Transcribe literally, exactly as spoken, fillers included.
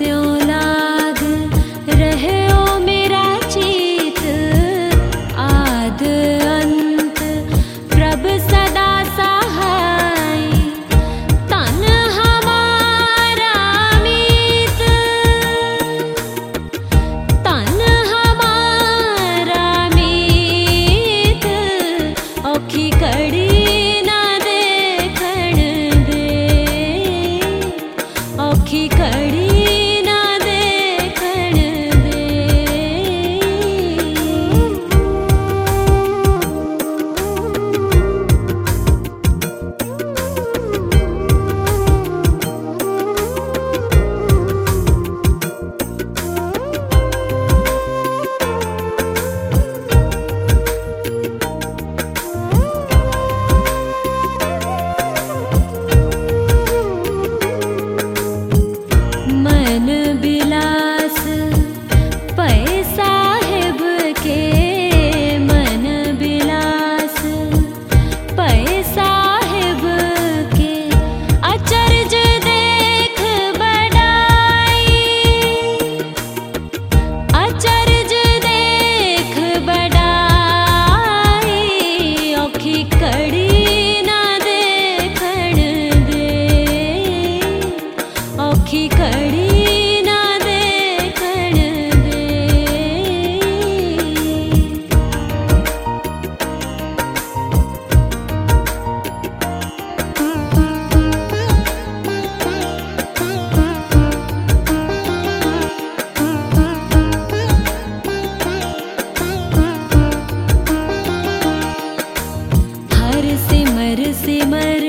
स्यों लाग रहे ओ मेरा चीत, आद अंत प्रभ सदा सहाय, तन हमारा मीत, तन हमारा मीत, औखी कड़ी औखी कड़ी ना देखण दे। मन बिलास पै साहिब के, मन बिलास पै साहिब के, अचरज देख बड़ाई, अचरज देख बड़ाई, औखी कड़ी ना देखण दे, औखी कड़ी ना देखण दे। हर सिमर सिमर